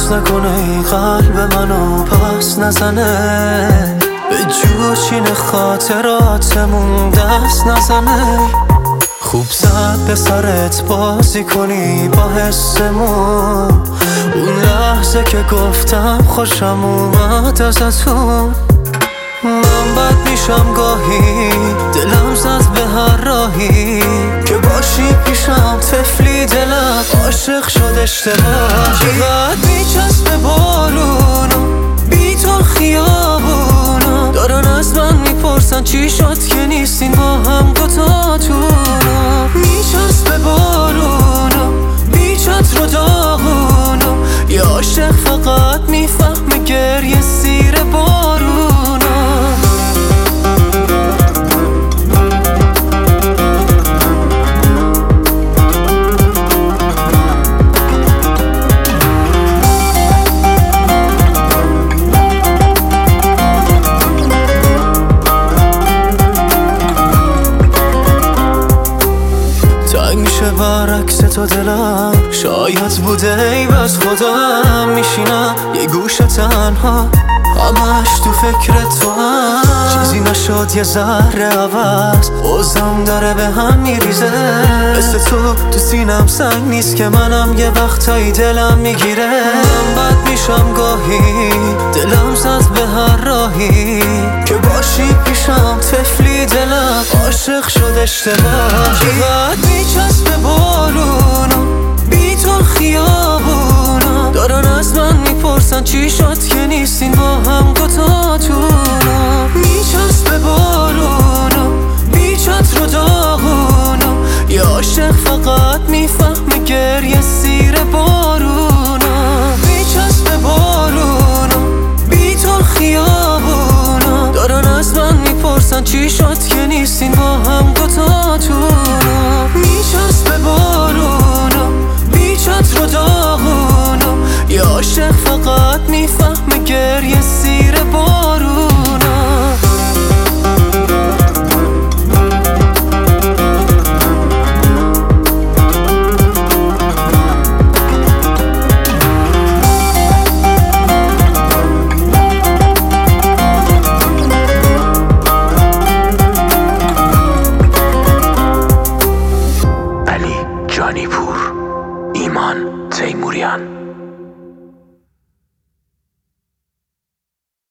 حس نکنه این قلب منو پس نزنه، به جوشین خاطراتمون دست نزنه. خوب زد به سرت بازی کنی با حسمون، اون لحظه که گفتم خوشم اومد ازتون. من بد میشم گاهی، دلم زد به هر راهی که باشی پیشم، طفلی دلم عاشق شد اشتباهی. چقدر میچسبه بارونم، بی تو خیابونم، دارن از من میپرسن چی شد که نیستین با هم دوتاتونم. میچسبه بارونم، بی چتر و داغونم، یه عاشق فقط میفهمه گریه زیر بارونم. میشه برعکس تو دلم، شاید بوده ای بس خودم میشینم یه گوشه تنها، همش تو فکر تو هم. چیزی نشد یه ذره عوض، اوزم داره به هم میریزه. مثل تو سینم سنگ نیست که منم یه وقتایی دلم میگیره. من بد میشم گاهی، دلم زد به هر راهی که باشی پیشم، طفلی دلم عاشق شد اشتباهی. چقدر میچسبه بارونم، بی تو خیابونم، دارن از من میپرسن چی شد که نیستین با هم دوتاتونم. میچسبه بارونم، بی چتر و داغونم، یه عاشق فقط میفهمه گریه زیر بارونم. میچسبه بارونم، بی تو خیابونم، دارن از من میپرسن چی شد